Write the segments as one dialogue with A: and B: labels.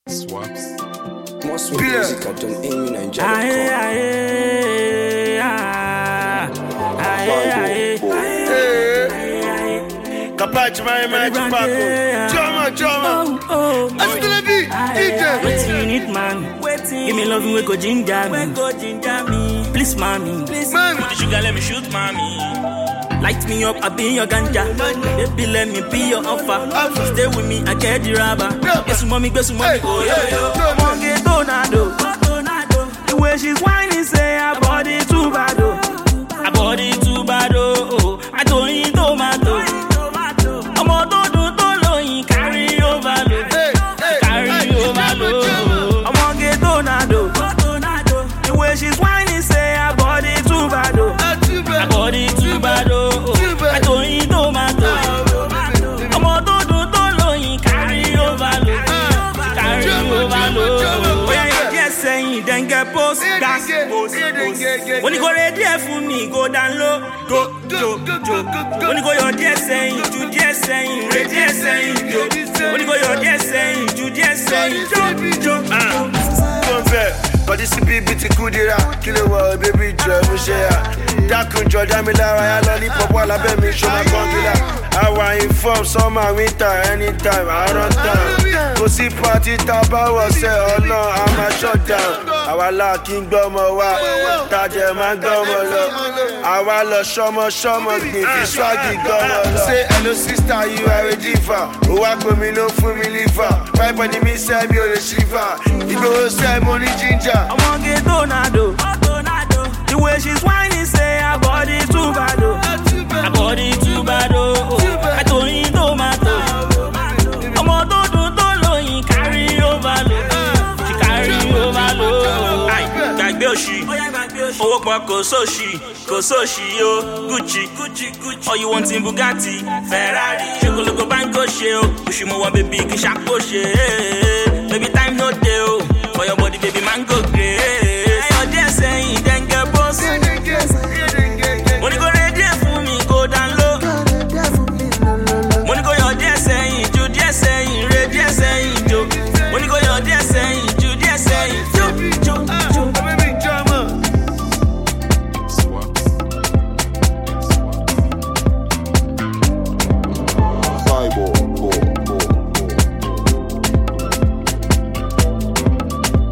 A: Swaps.
B: More sweet music at AmyNigeria.com.
C: Kapachi Magic Paco. Drama. Asitelebi.
D: Wetin you need, man? Give me loving, we go ginger me. Please, mommy. Put the sugar, let me shoot, mommy. Light me up, I be your ganja. Baby, let me be your offer. Stay with me, I get the rubber. Guess mommy, oh yo. Come on, get tornado. The way she's whining, say her body too bad, oh. Her body too bad, oh. I don't eat tomato. I'm all do carry overload. Carry overload. I'm on get tornado. The way she's whining, say her body too bad, oh. Her body too bad, oh. I don't eat tomato. I'm all do carry overload. Carry overload. Oh yeah, yes, saying then get post. That's post. When you go ready for me, go down low. Go. When you go your dear saying, you dear saying, ready saying, when you go your dear saying, you dear saying,
C: But this be beauty kudira, kilo wa baby drive share. Dakun Jordan me la ya lollipop wala be me show my gongila. I want inform summer winter anytime I run down. Go see party taba wa say oh no I'm a shut down. Àwa la king gbomo wa, taje man gbomo lo. Àwa lo shomo gbin fi swag gbomo lo. Say hello sister you are a diva. O wa pe mi lo fún mi liver. Five body me say mi o le shiver. Igbo say money ginger.
D: I'm on get tornado. The way she's whining, say her body too bad, oh. Her body too bad, oh. I don't eat tomato. I'm on do carry overload. She carry overload. Aye, gbàgbé òṣì. Owó pọ̀ kò sóṣì, yo. Gucci. All you want in Bugatti, Ferrari. Ṣogologo banko ṣe o. Oṣù mo wọ baby kì í ṣàpò ṣe. Baby time no dey o. For your body, baby, man go great. You're just saying, then get boss. When you go ready for me, go down low. When you go, you're just saying, you just saying, ready saying, Joe. When you go, you're just saying, you just saying, Joe.
C: Baby drama.
A: Swaps.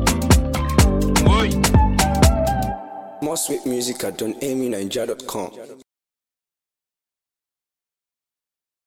B: More sweet music at AmyNigeria.com.